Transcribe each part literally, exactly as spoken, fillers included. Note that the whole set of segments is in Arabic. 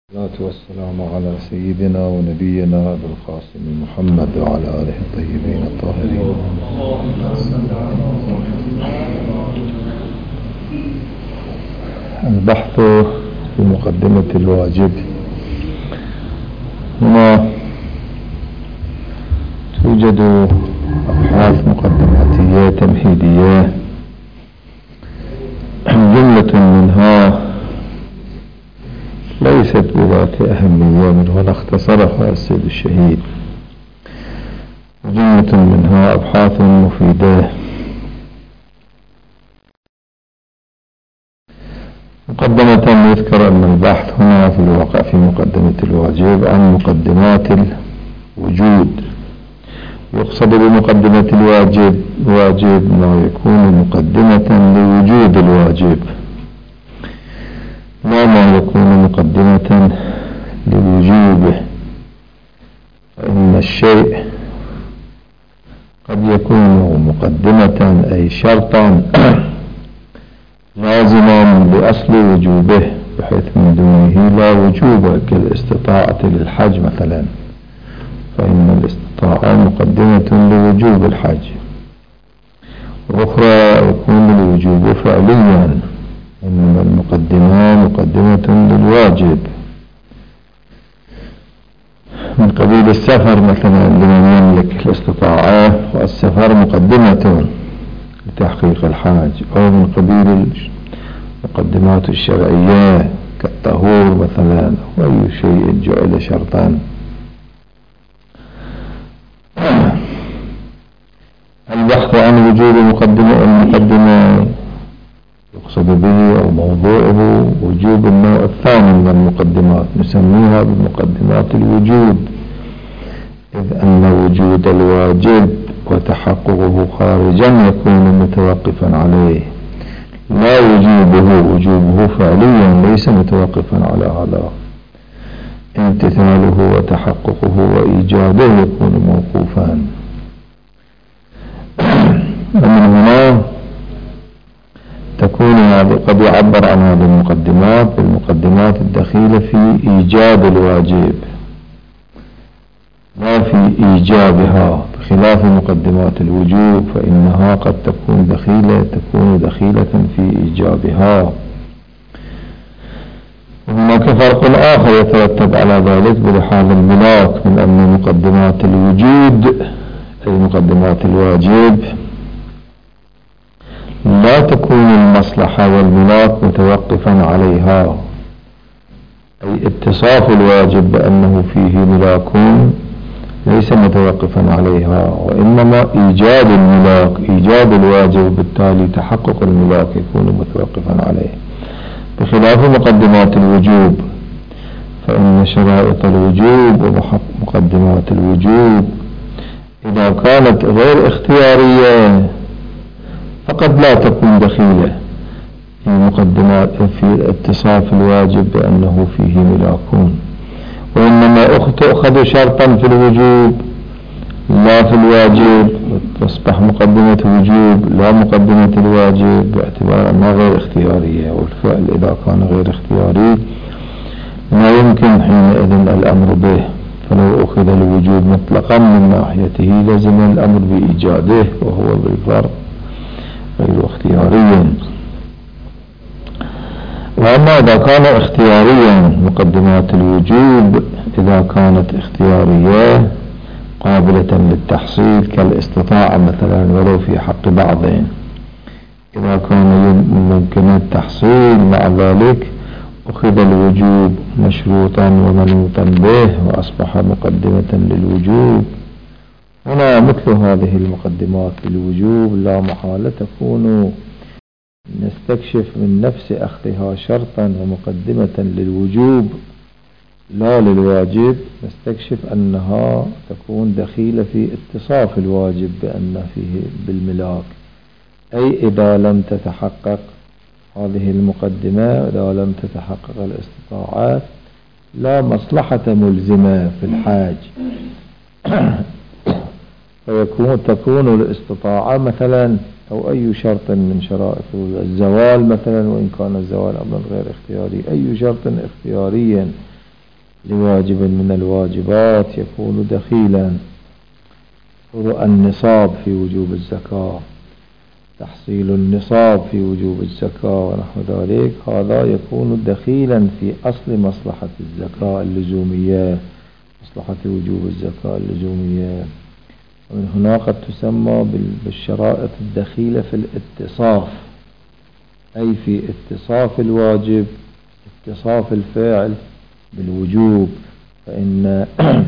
والصلاة والسلام على سيدنا ونبينا أبي القاسم محمد وعلى آله الطيبين الطاهرين. البحث في مقدمة الواجب. هنا توجد أبحاث مقدماتية تمهيدية، جملة منها ليست بذات أهمية، من هنا اختصرها السيد الشهيد. جملة منها أبحاث مفيدة. مقدمة يذكر أن البحث هنا في الواقع في مقدمة الواجب عن مقدمات الوجود. يقصد بمقدمة الواجب واجب ما يكون مقدمة لوجود الواجب، لا ما يكون مقدمة لوجوبه. فإن الشيء قد يكون مقدمة أي شرطا لازما لأصل وجوبه، بحيث من دونه لا وجوب، كالاستطاعة للحج مثلا، فإن الاستطاعة مقدمة لوجوب الحج. وأخرى يكون الوجوب فعليا، إنما المقدمة مقدمة للواجب، من قبيل السفر مثلا لمن يملك الاستطاعة، والسفر مقدمة لتحقيق الحاج، أو من قبيل المقدمات الشرعية كالطهور مثلا، وأي شيء جعل شرطا. البحث عن وجوب مقدمة المقدمة يقصد به أو موضوعه وجوب النوع الثاني من المقدمات، نسميها بمقدمات الوجوب، إذ أن وجود الواجب وتحققه خارجا يكون متوقفا عليه، لا وجوبه وجوبه فعليا ليس متوقفا على هذا، امتثاله وتحققه وإيجاده يكون موقوفا. ومن هنا تكون قد يعبر عن هذه المقدمات بالمقدمات الدخيلة في إيجاد الواجب، لا في إيجابها، بخلاف مقدمات الوجوب فإنها قد تكون دخيلة تكون دخيلة في إيجابها. وهناك فرق آخر يترتب على ذلك بحال الملاك، من أن مقدمات الوجود أي مقدمات الواجب لا تكون المصلحة والملاك متوقفا عليها، أي اتصاف الواجب بأنه فيه ملاك ليس متوقفا عليها، وإنما إيجاد الملاك إيجاد الواجب، بالتالي تحقق الملاك يكون متوقفا عليه، بخلاف مقدمات الوجوب، فإن شرائط الوجوب ومقدمات الوجوب إذا كانت غير اختيارية فقد لا تكون دخيلة في مقدمات في اتصاف الواجب بأنه فيه ملاك، وإنما تؤخذ شرطا في الوجوب لا في الواجب، تصبح مقدمة وجوب لا مقدمة الواجب، باعتبار أنها غير اختيارية. والفعل إذا كان غير اختياري لا يمكن حينئذ الأمر به، فلو أخذ الوجوب مطلقا من ناحيته لزم الأمر بإيجاده، وهو بالفرق غير اختياري. وأما إذا كان اختياريا مقدمات الوجوب إذا كانت اختيارية قابلة للتحصيل كالاستطاعة مثلا ولو في حق بعضهم، إذا كان ممكن التحصيل مع ذلك أخذ الوجوب مشروطا ومنوطا به وأصبح مقدمة للوجوب. هنا مثل هذه المقدمات للوجوب لا محالة تكون نستكشف من نفس أخذها شرطا ومقدمة للوجوب لا للواجب، نستكشف أنها تكون دخيلة في اتصاف الواجب بأن فيه بالملاك، أي إذا لم تتحقق هذه المقدمة، إذا لم تتحقق الاستطاعات لا مصلحة ملزمة في الحاج، فيكون تكون الاستطاعة مثلا أو أي شرط من شرائط الزوال مثلا، وإن كان الزوال أمرا غير اختياري، أي شرط اختياريا لواجب من الواجبات يكون دخيلا. النصاب في وجوب الزكاة، تحصيل النصاب في وجوب الزكاة ونحو ذلك، هذا يكون دخيلا في أصل مصلحة الزكاة اللزومية، مصلحة وجوب الزكاة اللزومية. ومن هنا قد تسمى بالشرائط الدخيلة في الاتصاف، أي في اتصاف الواجب، اتصاف الفعل بالوجوب. فإن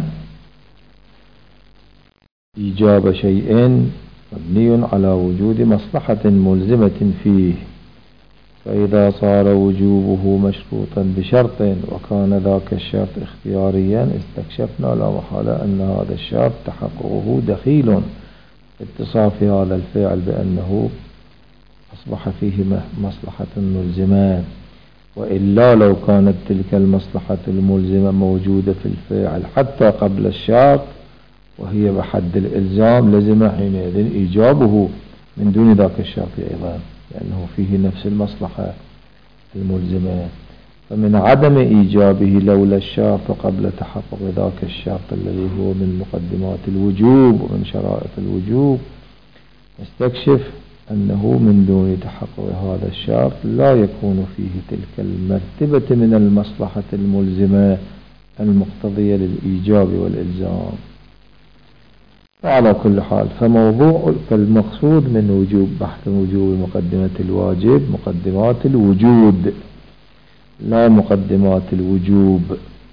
إيجاب شيء مبني على وجود مصلحة ملزمة فيه، فإذا صار وجوبه مشروطا بشرط وكان ذاك الشرط اختياريا استكشفنا لا محالة أن هذا الشرط تحققه دخيل اتصاف هذا الفعل بأنه أصبح فيه مصلحة ملزمة. وإلا لو كانت تلك المصلحة الملزمة موجودة في الفعل حتى قبل الشرط وهي بحد الإلزام، لزم حينئذ إيجابه من دون ذاك الشرط أيضا، لأنه فيه نفس المصلحة الملزمة. فمن عدم إيجابه لولا الشرط قبل تحقق ذاك الشرط الذي هو من مقدمات الوجوب ومن شرائط الوجوب، نستكشف أنه من دون تحقق هذا الشرط لا يكون فيه تلك المرتبة من المصلحة الملزمة المقتضية للإيجاب والإلزام. وعلى كل حال فموضوع فالمقصود من وجوب بحث وجوب مقدمة الواجب مقدمات الوجود لا مقدمات الوجوب.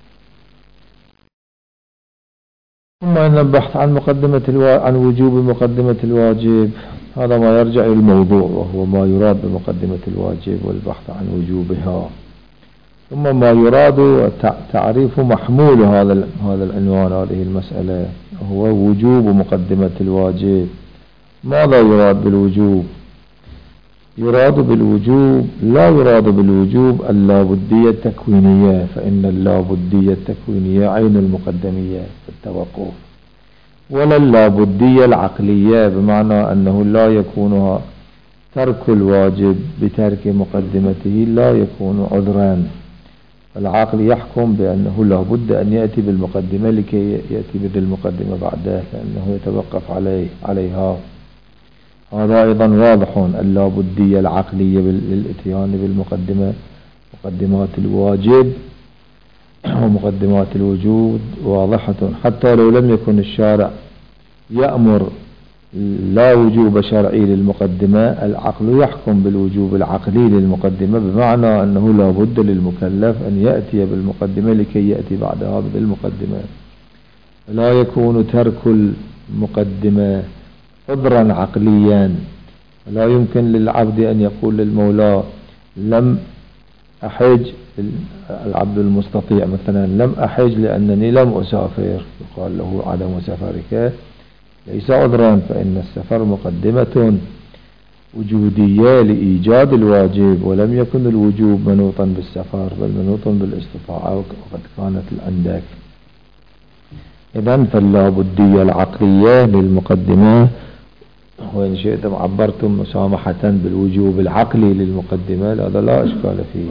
ثم أن البحث عن مقدمة الوا... عن وجوب مقدمة الواجب هذا ما يرجع إلى الموضوع، وهو ما يراد بمقدمة الواجب والبحث عن وجوبها. ثم ما يراد تعريف محمول هذا هذا العنوان، هذه المسألة، هو وجوب مقدمة الواجب. ماذا يراد بالوجوب؟ يراد بالوجوب لا يراد بالوجوب اللابدية التكوينية، فإن اللابدية التكوينية عين المقدمية في التوقف، ولا اللابدية العقلية، بمعنى أنه لا يكون ترك الواجب بترك مقدمته لا يكون عذرا. العقل يحكم بأنه لا بد أن يأتي بالمقدمة لكي يأتي بالمقدمة بعده، لأنه يتوقف عليه عليها. هذا أيضا واضح، اللابدية العقلية للإتيان بالمقدمة، مقدمات الواجب ومقدمات الوجود واضحة، حتى لو لم يكن الشارع يأمر لا وجوب شرعي للمقدمة، العقل يحكم بالوجوب العقلي للمقدمة، بمعنى أنه لا بد للمكلف أن يأتي بالمقدمة لكي يأتي بعد هذا بالمقدمة. لا يكون ترك المقدمة عذرا عقليا. لا يمكن للعبد أن يقول للمولى لم أحج، العبد المستطيع مثلا لم أحج لأنني لم أسافر، يقال له عدم سفرك ليس عذرا، فإن السفر مقدمة وجودية لإيجاد الواجب، ولم يكن الوجوب منوطا بالسفر بل منوطا بالاستطاعة وقد كانت عندك. إذن فاللابدية العقلية للمقدمة، وإن شئتم عبرتم مسامحة بالوجوب العقلي للمقدمة، هذا لا إشكال فيه.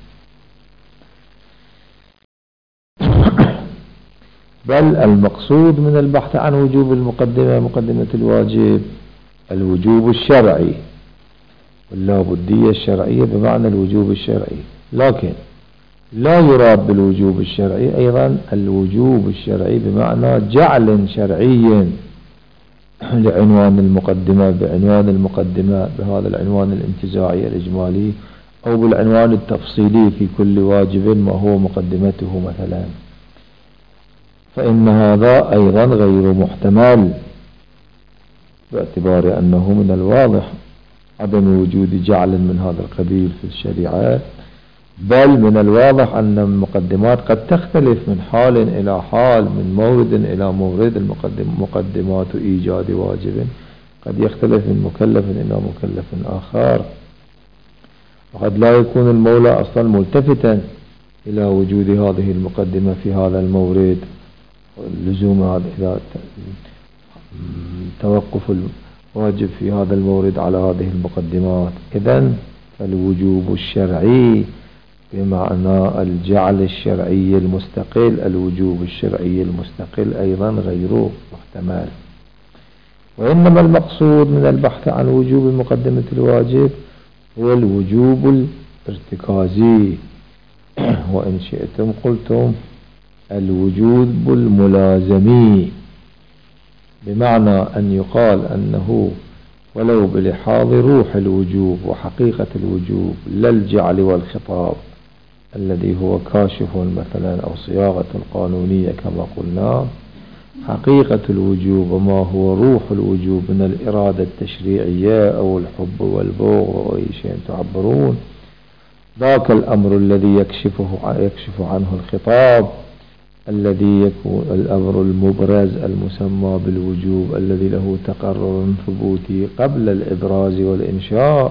بل المقصود من البحث عن وجوب المقدمة مقدمة الواجب الوجوب الشرعي، واللابدية الشرعية بمعنى الوجوب الشرعي، لكن لا يراد بالوجوب الشرعي أيضا الوجوب الشرعي بمعنى جعل شرعي لعنوان المقدمة بعنوان المقدمة بهذا العنوان الانتزاعي الإجمالي، أو بالعنوان التفصيلي في كل واجب ما هو مقدمته مثلا، فإن هذا أيضا غير محتمل، باعتبار أنه من الواضح عدم وجود جعل من هذا القبيل في الشريعة، بل من الواضح أن المقدمات قد تختلف من حال إلى حال، من مورد إلى مورد. المقدم مقدمات إيجاد واجب قد يختلف من مكلف إلى مكلف آخر، وقد لا يكون المولى أصلا ملتفتا إلى وجود هذه المقدمة في هذا المورد، واللزوم هذا إذا توقف الواجب في هذا المورد على هذه المقدمات. إذن فالوجوب الشرعي بمعنى الجعل الشرعي المستقل، الوجوب الشرعي المستقل أيضا غير محتمل. وإنما المقصود من البحث عن وجوب مقدمة الواجب هو الوجوب الارتكازي، وإن شئتم قلتم الوجوب الملازمي، بمعنى أن يقال أنه ولو بلحاظ روح الوجوب وحقيقة الوجوب لا الجعل والخطاب الذي هو كاشف مثلا أو صياغة القانونية كما قلنا، حقيقة الوجوب وما هو روح الوجوب من الإرادة التشريعية أو الحب والبغض أو أي شيء تعبرون، ذاك الأمر الذي يكشفه يكشف عنه الخطاب، الذي يكون الأمر المبرز المسمى بالوجوب الذي له تقرر ثبوتي قبل الإبراز والإنشاء،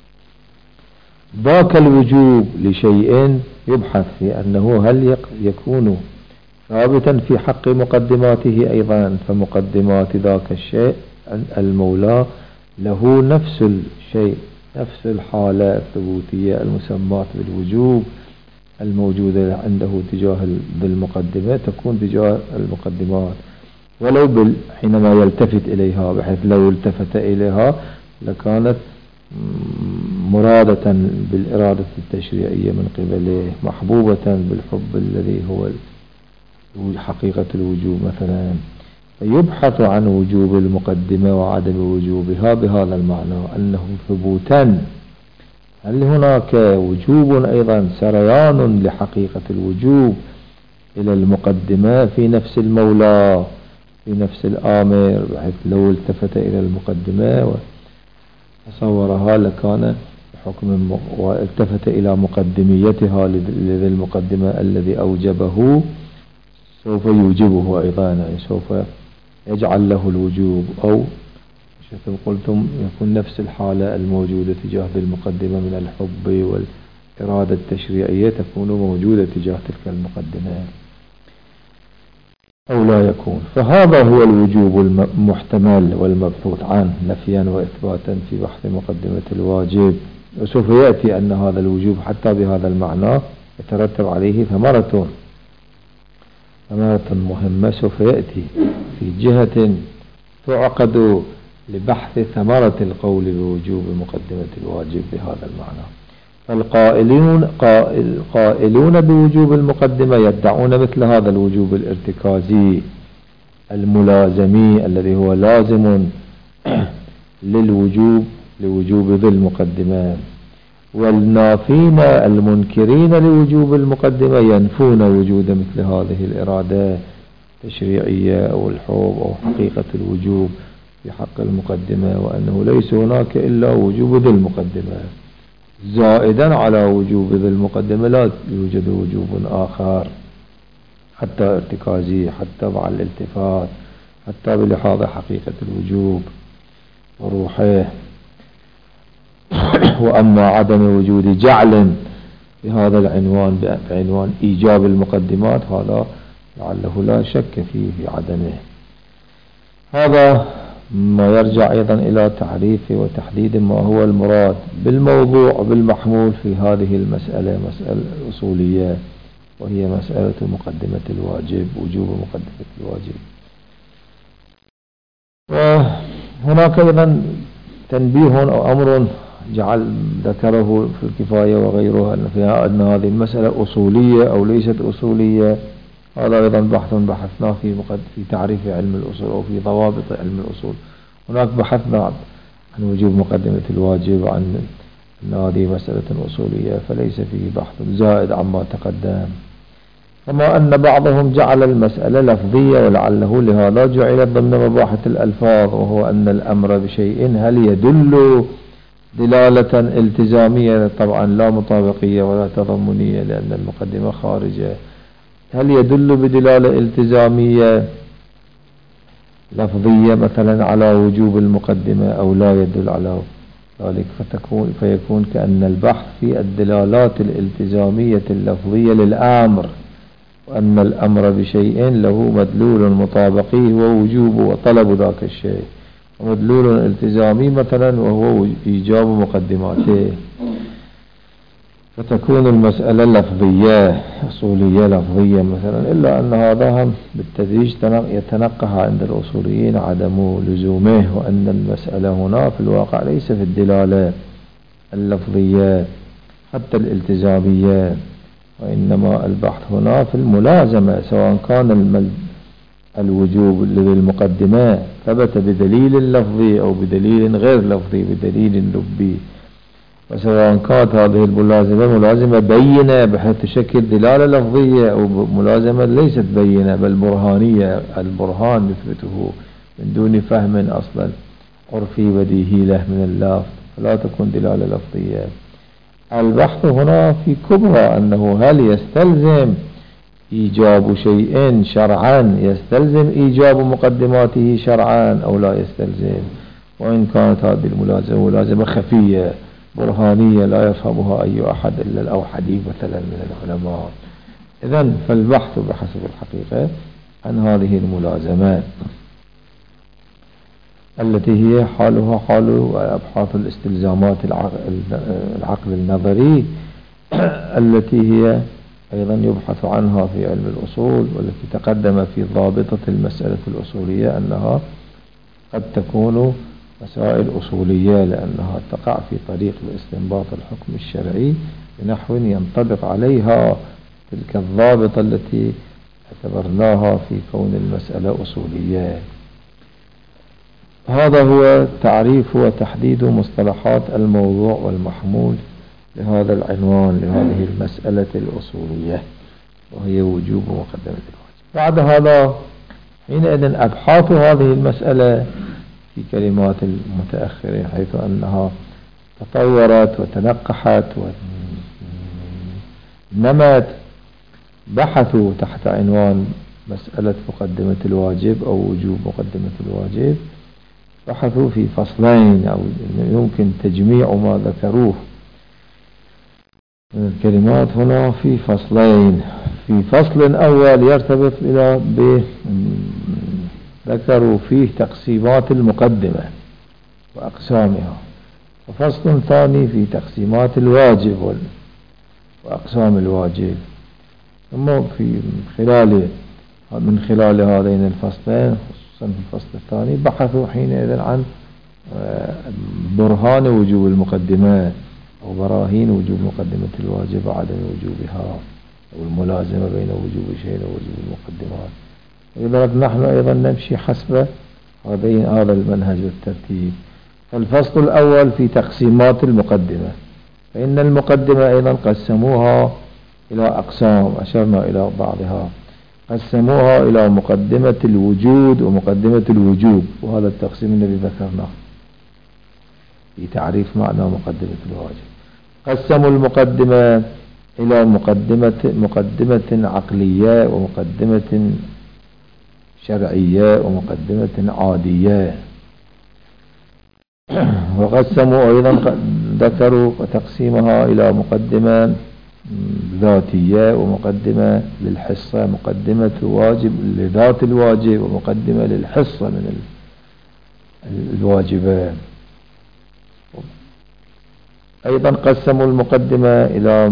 ذاك الوجوب لشيء يبحث في أنه هل يكون ثابتا في حق مقدماته أيضا، فمقدمات ذاك الشيء المولى له نفس الشيء، نفس الحالة الثبوتية المسماة بالوجوب الموجودة عنده تجاه بالمقدمة تكون تجاه المقدمات، ولو حينما يلتفت إليها، بحيث لو التفت إليها لكانت مرادة بالإرادة التشريعية من قبله، محبوبة بالحب الذي هو حقيقة الوجوب مثلا، فيبحث عن وجوب المقدمة وعدم وجوبها بهذا المعنى أنه ثبوتا. هل هناك وجوب أيضا سريان لحقيقة الوجوب إلى المقدمة في نفس المولى في نفس الآمر، بحيث لو التفت إلى المقدمة وتصورها لكان حكم، والتفت إلى مقدميتها لذي المقدمة الذي أوجبه سوف يوجبه أيضا، يعني سوف يجعل له الوجوب، أو شكل قلتم يكون نفس الحالة الموجودة تجاه المقدمة من الحب والإرادة التشريعية تكون موجودة تجاه تلك المقدمة أو لا يكون. فهذا هو الوجوب المحتمل والمبحوث عنه نفيا وإثباتا في بحث مقدمة الواجب، وسوف يأتي أن هذا الوجوب حتى بهذا المعنى يترتب عليه ثمرة ثمرة مهمة سوف يأتي في جهة تعقد لبحث ثمرة القول بوجوب مقدمة الواجب بهذا المعنى. فالقائلون قائلون بوجوب المقدمة يدعون مثل هذا الوجوب الارتكازي الملازمي الذي هو لازم للوجوب لوجوب ذي المقدمة، والنافين المنكرين لوجوب المقدمة ينفون وجود مثل هذه الإرادة التشريعية أو الحب أو حقيقة الوجوب في حق المقدمة، وأنه ليس هناك إلا وجوب ذي المقدمة زائدا على وجوب ذي المقدمة، لا يوجد وجوب آخر حتى ارتكازي، حتى مع الالتفات، حتى بلحاظ حقيقة الوجوب وروحه. وأما عدم وجود جعل بهذا العنوان بعنوان إيجاب المقدمات هذا لعله لا شك فيه في عدمه. هذا ما يرجع أيضا إلى تعريف وتحديد ما هو المراد بالموضوع وبالمحمول في هذه المسألة، مسألة أصولية وهي مسألة مقدمة الواجب، وجوب مقدمة الواجب. وهناك أيضا تنبيه أو أمر جعل ذكره في الكفاية وغيرها أن فيها أن هذه المسألة أصولية أو ليست أصولية، هذا أيضا بحث بحثناه في في تعريف علم الأصول أو في ضوابط علم الأصول. هناك بحثنا عن وجوب مقدمة الواجب، عن أن هذه مسألة أصولية، فليس فيه بحث زائد عما تقدم. كما أن بعضهم جعل المسألة لفظية ولعله لهذا جعلت ضمن مباحث الألفاظ، وهو أن الأمر بشيء هل يدل دلالة التزامية، طبعا لا مطابقية ولا تضمنية لأن المقدمة خارجة، هل يدل بدلالة التزامية لفظية مثلا على وجوب المقدمة أو لا يدل على ذلك، فتكون فيكون كأن البحث في الدلالات الالتزامية اللفظية للأمر، وأن الأمر بشيء له مدلول مطابقي ووجوب وطلب ذاك الشيء، ومدلول التزامي مثلا وهو إيجاب مقدماته. فتكون المسألة لفظية أصولية لفظية مثلا، إلا أن هذا بالتدريج يتنقح عند الأصوليين عدم لزومه، وأن المسألة هنا في الواقع ليس في الدلالة اللفظية حتى الالتزامية، وإنما البحث هنا في الملازمة، سواء كان الوجوب للمقدمة ثبت بدليل لفظي أو بدليل غير لفظي بدليل لبي، وسواء كانت هذه الملازمة ملازمة بينة بحيث تشكل دلالة لفظية أو ملازمة ليست بينة بل برهانية، البرهان نثبته من دون فهم أصلا عرفي بديهي له من اللفظ، فلا تكون دلالة لفظية. البحث هنا في كبرى أنه هل يستلزم إيجاب شيء شرعا، يستلزم إيجاب مقدماته شرعا أو لا يستلزم، وإن كانت هذه الملازمة ملازمة خفية برهانية لا يفهمها أي أحد إلا الأوحدي مثلا من العلماء. إذن فالبحث بحسب الحقيقة عن هذه الملازمات التي هي حالها حال أبحاث الاستلزامات العقل النظري التي هي أيضا يبحث عنها في علم الأصول، والتي تقدم في ضابطة المسألة الأصولية أنها قد تكون مسائل أصولية لأنها تقع في طريق الاستنباط الحكم الشرعي بنحو ينطبق عليها تلك الضابطة التي اعتبرناها في كون المسألة أصولية. هذا هو تعريف وتحديد مصطلحات الموضوع والمحمول لهذا العنوان لهذه المسألة الأصولية، وهي وجوب مقدمة الواجب. بعد هذا حينئذ أبحاث هذه المسألة في كلمات المتأخرين، حيث أنها تطورت وتنقحت ونمت، بحثوا تحت عنوان مسألة مقدمة الواجب أو وجوب مقدمة الواجب، بحثوا في فصلين أو يمكن تجميع ما ذكروه من الكلمات هنا في فصلين. في فصل أول يرتبط إلى ب ذكروا فيه تقسيمات المقدمة وأقسامها، وفصل ثاني في تقسيمات الواجب وأقسام الواجب. ثم في خلال من خلال هذين الفصلين خصوصا في الفصل الثاني بحثوا حينئذ عن برهان وجوب المقدمة أو براهين وجوب مقدمة الواجب وعدم وجوبها، أو الملازمة بين وجوب شيء ووجوب المقدمات. ولذلك نحن أيضا نمشي حسب هذا المنهج والترتيب. فالفصل الأول في تقسيمات المقدمة، فإن المقدمة أيضا قسموها إلى أقسام أشرنا إلى بعضها، قسموها إلى مقدمة الوجود ومقدمة الوجوب، وهذا التقسيم الذي ذكرناه في تعريف معنى مقدمة الواجب. قسموا المقدمة إلى مقدمة مقدمة عقلية ومقدمة شرعية ومقدمة عادية، وقسموا أيضا ذكروا تقسيمها إلى مقدمة ذاتية ومقدمة للحصة، مقدمة واجب لذات الواجب ومقدمة للحصة من الواجبات. أيضا قسموا المقدمة إلى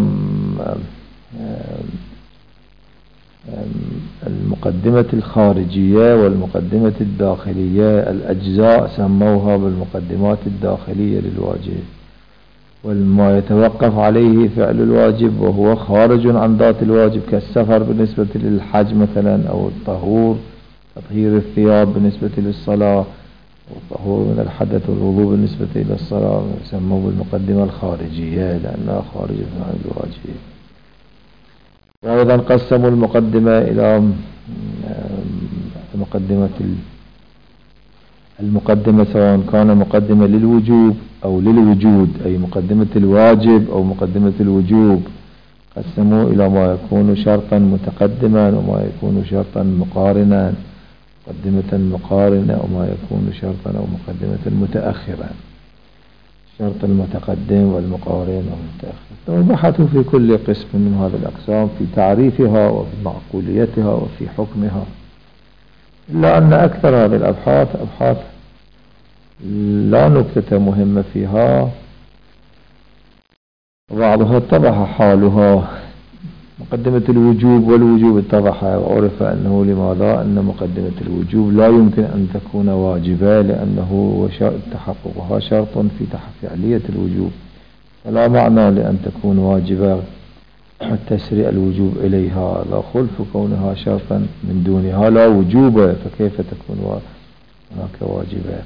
المقدمة الخارجية والمقدمة الداخلية، الأجزاء سموها بالمقدمات الداخلية للواجب، وما يتوقف عليه فعل الواجب وهو خارج عن ذات الواجب كالسفر بالنسبة للحج مثلا، أو الطهور تطهير الثياب بالنسبة للصلاة، والطهور من الحدث والوضوء بالنسبة إلى الصلاة، يسموه بالمقدمة الخارجية لأنها خارجة عن الواجب. وأيضا قسموا المقدمة إلى مقدمة المقدمة سواء كان مقدمة للوجوب أو للوجود، أي مقدمة الواجب أو مقدمة الوجوب، قسموا إلى ما يكون شرطا متقدما وما يكون شرطا مقارنا، مقدمة مقارنة وما يكون شرطا أو مقدمة متأخرا، الشرط المتقدم والمقارن والمتأخر. وبحثوا في كل قسم من هذه الأقسام في تعريفها وفي معقوليتها وفي حكمها، إلا أن أكثر هذه الأبحاث أبحاث لا نكتة مهمة فيها وبعضها اتضح حالها. مقدمة الوجوب والوجوب اتضح وعرف أنه لماذا أن مقدمة الوجوب لا يمكن أن تكون واجبة، لأنه تحققها شرط في فعلية الوجوب، فلا معنى لأن تكون واجبة تسري الوجوب إليها، لا خلف كونها شرطا من دونها لا وجوب، فكيف تكون هناك واجبة؟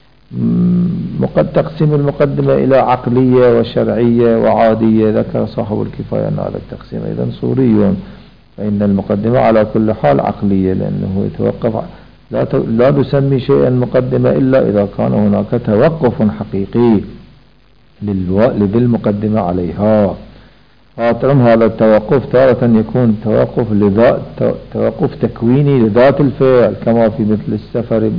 تقسيم المقدمة إلى عقلية وشرعية وعادية، ذكر صاحب الكفاية أن هذا التقسيم أيضا صوري، فإن المقدمة على كل حال عقلية، لأنه يتوقف لا لا نسمي شيئا مقدمة إلا إذا كان هناك توقف حقيقي لذي المقدمة عليها. هذا التوقف تارة يكون توقف لذات توقف تكويني لذات الفعل، كما في مثل السفر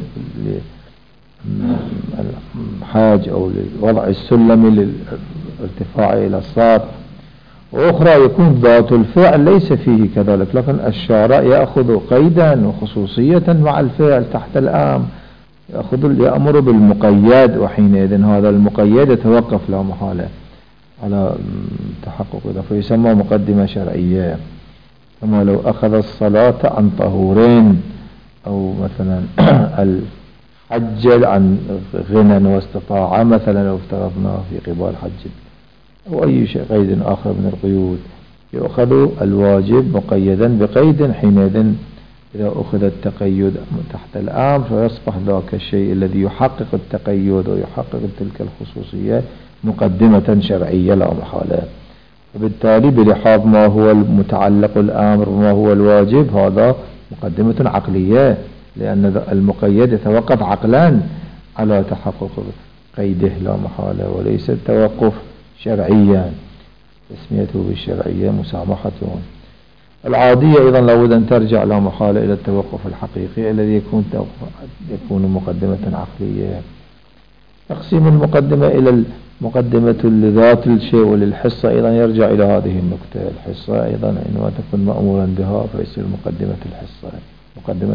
الحاج أو لوضع السلم للارتفاع إلى السطح، وأخرى يكون ذات الفعل ليس فيه كذلك، لكن الشارع يأخذ قيدا وخصوصية مع الفعل تحت الآم، يأخذ يأمر بالمقيد، وحينئذ هذا المقيد يتوقف لا محالة على تحقق ذا، فيسمى مقدمة شرعية. كما لو أخذ الصلاة عن طهورين، أو مثلا الحج عن غنى واستطاع، مثلا لو افترضنا في قبال حج أو أي شيء قيد آخر من القيود، يأخذ الواجب مقيدا بقيد، حينئذ إذا أخذ التقيد تحت الآم فيصبح ذاك الشيء الذي يحقق التقيد ويحقق تلك الخصوصية مقدمة شرعية لا محالة. وبالتالي بلحاظ ما هو المتعلق الآمر وما هو الواجب، هذا مقدمة عقلية، لأن المقيد يتوقف عقلا على تحقق قيده لا محالة، وليس التوقف شرعيا، تسميته بالشرعية مسامحة. العادية أيضا لابد أن ترجع لا محالة إلى التوقف الحقيقي الذي يكون يكون مقدمة عقلية. تقسيم المقدمة إلى المقدمة لذات الشيء وللحصة أيضا يرجع إلى هذه النقطة. الحصة أيضا عندما تكون مأمورا بها فيصير مقدمة الحصة مقدمة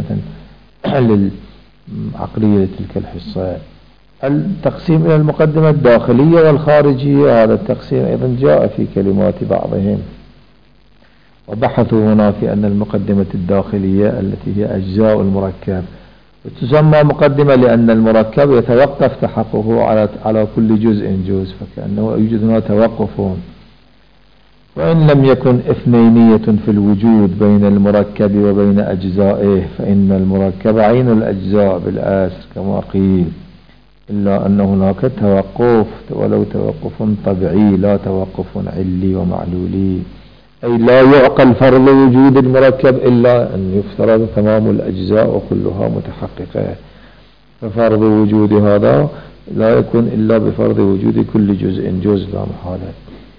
للعقلية لتلك الحصة. التقسيم إلى المقدمة الداخلية والخارجية، هذا التقسيم أيضا جاء في كلمات بعضهم، وبحثوا هنا في أن المقدمة الداخلية التي هي أجزاء المركب تسمى مقدمة، لأن المركب يتوقف تحققه على على كل جزء جزء، فكأنه يوجد هنا توقف. وإن لم يكن اثنينية في الوجود بين المركب وبين أجزائه، فإن المركب عين الأجزاء بالآسر كما قيل، إلا أن هناك توقف، ولو توقف طبيعي لا توقف علي ومعلولي، أي لا يعقل فرض وجود المركب إلا أن يفترض تمام الأجزاء وكلها متحققة، ففرض وجود هذا لا يكون إلا بفرض وجود كل جزء جزء لا محالة.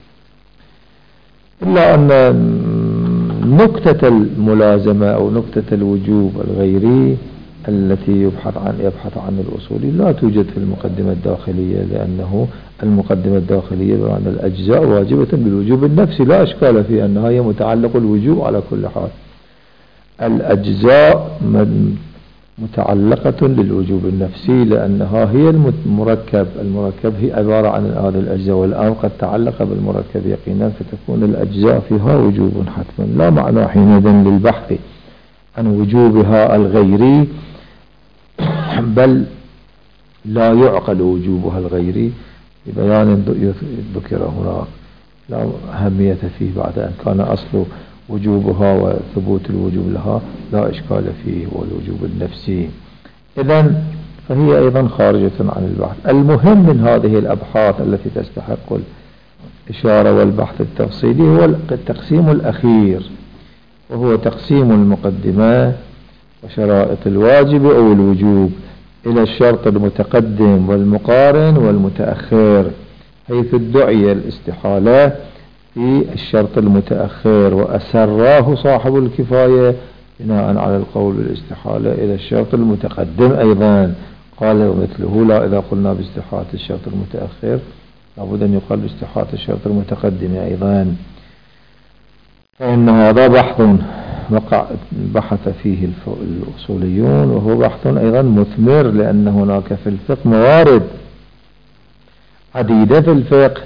إلا أن نكتة الملازمة أو نكتة الوجوب الغيري التي يبحث عن يبحث عن الأصولي لا توجد في المقدمة الداخلية، لأنه المقدمة الداخلية بأن الأجزاء واجبة بالوجوب النفسي لا إشكال في أنها هي متعلق الوجوب على كل حال. الأجزاء متعلقة للوجوب النفسي لأنها هي المركب، المركب هي عبارة عن هذه الأجزاء، والآن قد تعلق بالمركب يقينا، فتكون الأجزاء فيها وجوب حتما، لا معنى حينئذ للبحث عن وجوبها الغيري، بل لا يعقل وجوبها الغيري ببيان ذكر هنا لا أهمية فيه، بعد أن كان أصل وجوبها وثبوت الوجوب لها لا إشكال فيه والوجوب النفسي. إذن فهي أيضا خارجة عن البحث. المهم من هذه الأبحاث التي تستحق الإشارة والبحث التفصيلي هو التقسيم الأخير، وهو تقسيم المقدمة وشرائط الواجب أو الوجوب إلى الشرط المتقدم والمقارن والمتأخر، حيث ادعي الاستحالة في الشرط المتأخر وأسراه صاحب الكفاية بناء على القول بالاستحالة إلى الشرط المتقدم أيضا. قال ومثله لا إذا قلنا باستحالة الشرط المتأخر لابد أن يقال باستحالة الشرط المتقدم أيضا، فإن هذا بحث وقع بحث فيه الأصوليون، وهو بحث أيضا مثمر، لأن هناك في الفقه موارد عديدة في الفقه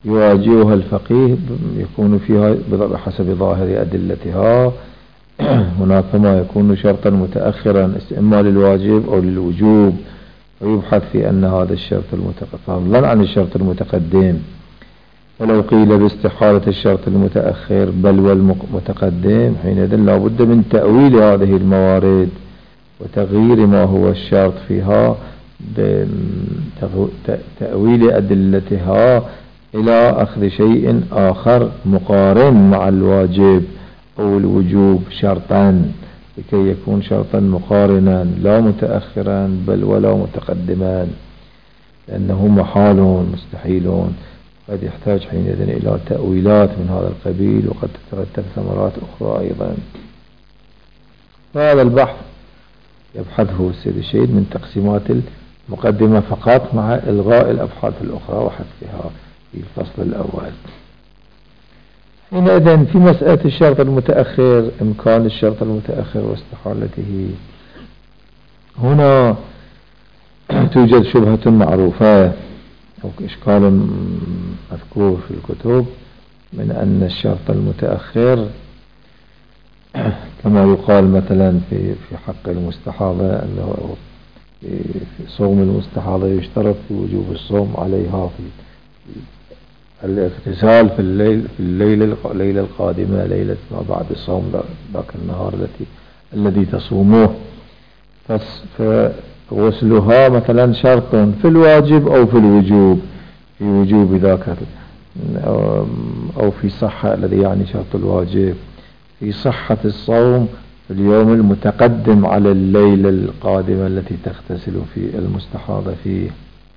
يواجهها الفقيه يكون فيها بحسب ظاهر أدلتها. هناك ما يكون شرطا متأخرا إما للواجب أو للوجوب، ويبحث في أن هذا الشرط المتقدم فضلا عن الشرط المتقدم. ولو قيل باستحالة الشرط المتأخر بل والمتقدم، حينئذ لا بد من تأويل هذه الموارد وتغيير ما هو الشرط فيها بتأويل أدلتها إلى أخذ شيء آخر مقارن مع الواجب أو الوجوب شرطا، لكي يكون شرطا مقارنا لا متأخرا بل ولا متقدما، لأنه محال مستحيل، قد يحتاج حينئذ إلى تأويلات من هذا القبيل، وقد تترتب ثمرات أخرى أيضا. فهذا البحث يبحثه السيد الشهيد من تقسيمات المقدمة فقط، مع إلغاء الأبحاث الأخرى وحذفها في الفصل الأول. حينئذ في مسألة الشرط المتأخر، إمكان الشرط المتأخر واستحالته، هنا توجد شبهة معروفة أو إشكال مذكور في الكتب من أن الشرط المتأخر كما يقال مثلا في في حق المستحاضة أنه في صوم المستحاضة يشترط في وجوب الصوم عليها في الاغتسال في الليل في الليلة الليلة القادمة، ليلة ما بعد الصوم ذاك النهار التي الذي تصوموه، فغسلها مثلا شرط في الواجب أو في الوجوب، في وجوب ذاك أو في صحة الذي يعني شرط الواجب، في صحة الصوم في اليوم المتقدم على الليلة القادمة التي تغتسل في المستحاضة فيه.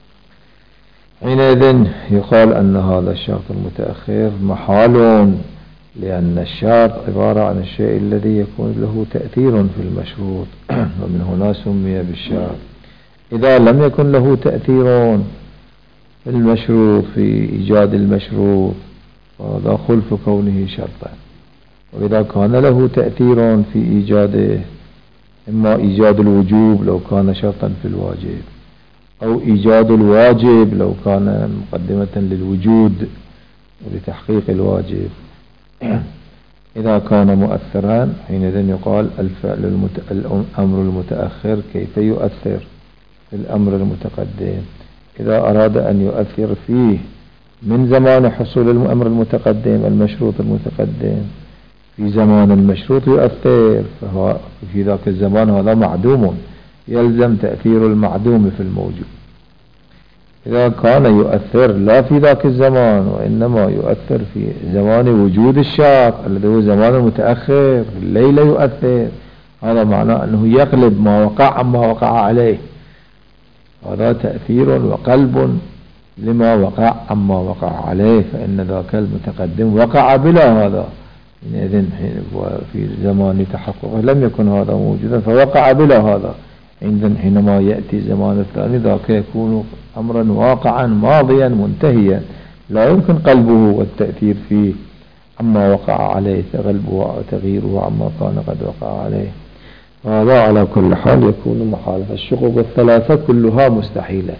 حينئذ يقال أن هذا الشرط المتأخر محال، لأن الشرط عبارة عن الشيء الذي يكون له تأثير في المشروط، ومن هنا سمي بالشرط. إذا لم يكن له تأثير في المشروط في إيجاد المشروط فهذا خلف كونه شرطا، وإذا كان له تأثير في إيجاده، إما إيجاد الوجوب لو كان شرطا في الواجب، أو إيجاد الواجب لو كان مقدمة للوجود ولتحقيق الواجب، إذا كان مؤثرا حينئذ يقال الفعل المت... الأمر المتأخر كيف يؤثر في الأمر المتقدم. إذا أراد أن يؤثر فيه من زمان حصول الأمر المتقدم المشروط المتقدم في زمان المشروط يؤثر، فهو في ذاك الزمان هذا معدوم، يلزم تأثير المعدوم في الموجود. إذا كان يؤثر لا في ذاك الزمان وإنما يؤثر في زمان وجود الشرط الذي هو زمان المتأخر، الليلة يؤثر، هذا معناه أنه يقلب ما وقع عما وقع عليه، هذا تأثير وقلب لما وقع عما وقع عليه، فإن ذاك المتقدم وقع بلا هذا، إذن في زمان تحققه لم يكن هذا موجودا فوقع بلا هذا، عندما حينما يأتي الزمان الثاني ذاك يكون أمرا واقعا ماضيا منتهيا، لا يمكن قلبه والتأثير فيه عما وقع عليه، قلبه وتغييره عما كان قد وقع عليه. هذا على كل حال يكون محالة. الشقوق الثلاثة كلها مستحيلة.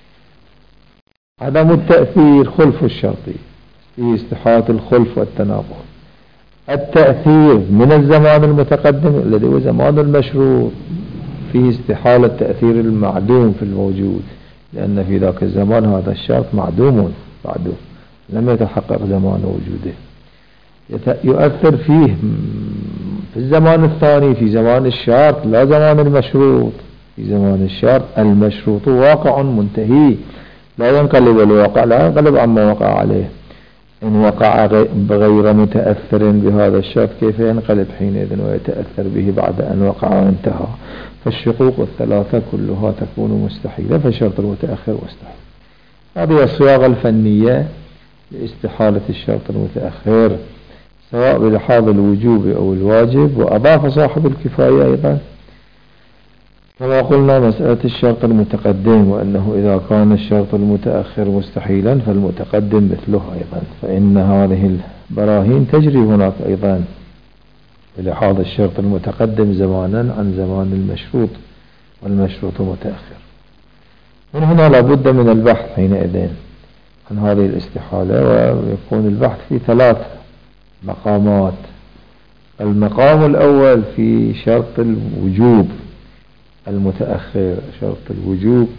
عدم التأثير خلف الشرطي في استحالة الخلف والتناقض. التأثير من الزمان المتقدم الذي هو زمان المشروط فيه استحالة تأثير المعدوم في الموجود، لأن في ذاك الزمان هذا الشرط معدوم معدوم لم يتحقق زمان وجوده. يؤثر فيه في الزمان الثاني في زمان الشرط لا زمان المشروط، في زمان الشرط المشروط واقع منتهي لا ينقلب الواقع، لا ينقلب عما وقع عليه. إن وقع غير متأثر بهذا الشرط كيف ينقلب حينئذ ويتأثر به بعد أن وقع وانتهى؟ فالشقوق الثلاثة كلها تكون مستحيلة، فالشرط المتأخر مستحيل. هذه الصياغة الفنية لاستحالة الشرط المتأخر سواء بلحاظ الوجوب أو الواجب. وأضاف صاحب الكفاية أيضا كما قلنا مسألة الشرط المتقدم، وأنه إذا كان الشرط المتأخر مستحيلا فالمتقدم مثله أيضا، فإن هذه البراهين تجري هناك أيضا بلحاظ الشرط المتقدم زمانا عن زمان المشروط والمشروط متأخر. من هنا لابد من البحث حينئذ عن هذه الاستحالة، ويكون البحث في ثلاث مقامات. المقام الأول في شرط الوجوب المتأخر. شرط الوجوب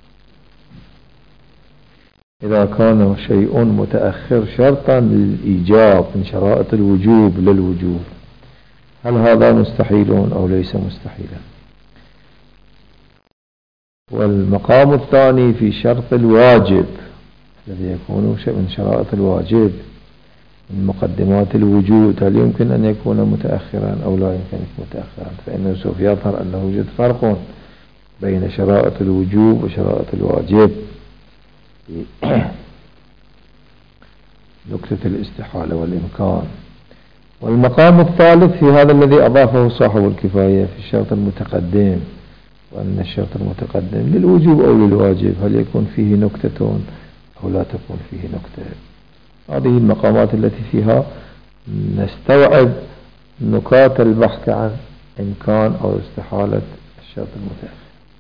إذا كان شيء متأخر شرطا للإيجاب من شرائط الوجوب للوجوب، هل هذا مستحيل أو ليس مستحيلا؟ والمقام الثاني في شرط الواجب الذي يكون من شرائط الواجب من مقدمات الوجود، هل يمكن أن يكون متأخرا أو لا يمكن أن يكون متأخرا؟ فإنه سوف يظهر أنه يوجد فرق بين شرائط الوجوب وشرائط الواجب في نكتة الاستحالة والإمكان. والمقام الثالث في هذا الذي أضافه صاحب الكفاية في الشرط المتقدم، وأن الشرط المتقدم للوجوب أو للواجب هل يكون فيه نكتة أو لا تكون فيه نكتة. هذه المقامات التي فيها نستوعب نكات البحث عن إمكان أو استحالة الشرط المتأخر.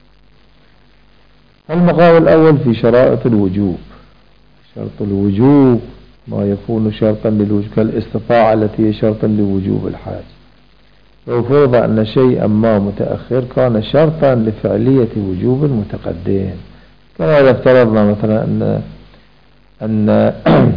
المقام الأول في شرائط الوجوب. شرط الوجوب ما يكون شرطا للوجوب كالاستطاعة التي هي شرطا لوجوب الحاج. لو فرض أن شيئا ما متأخر كان شرطا لفعلية وجوب المتقدم، كما إذا افترضنا مثلا أن أن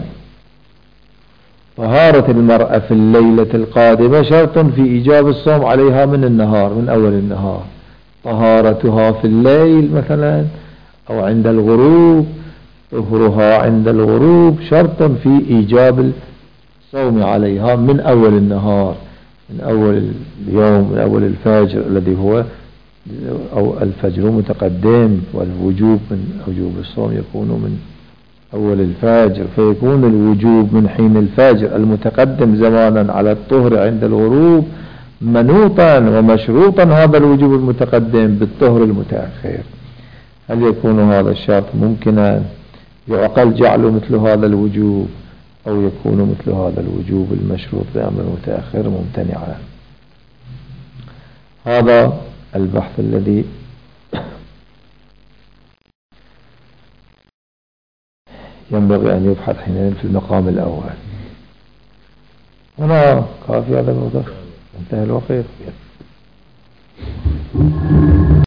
طهارة المرأة في الليلة القادمة شرط في إيجاب الصوم عليها من النهار، من أول النهار. طهارتها في الليل مثلا أو عند الغروب، طهرها عند الغروب شرط في إيجاب الصوم عليها من أول النهار، من أول اليوم، من أول الفجر الذي هو أو الفجر متقدم، والوجوب من وجوب الصوم يكون من أول الفجر، فيكون الوجوب من حين الفجر المتقدم زمانا على الطهر عند الغروب منوطا ومشروطا هذا الوجوب المتقدم بالطهر المتأخر. هل يكون هذا الشرط ممكنا يعقل جعله مثل هذا الوجوب، أو يكون مثل هذا الوجوب المشروط بأمر متأخر ممتنعا؟ هذا البحث الذي ينبغي أن يبحث حينئذ في المقام الأول. هنا كافي هذا الموضوع، انتهى الوقت.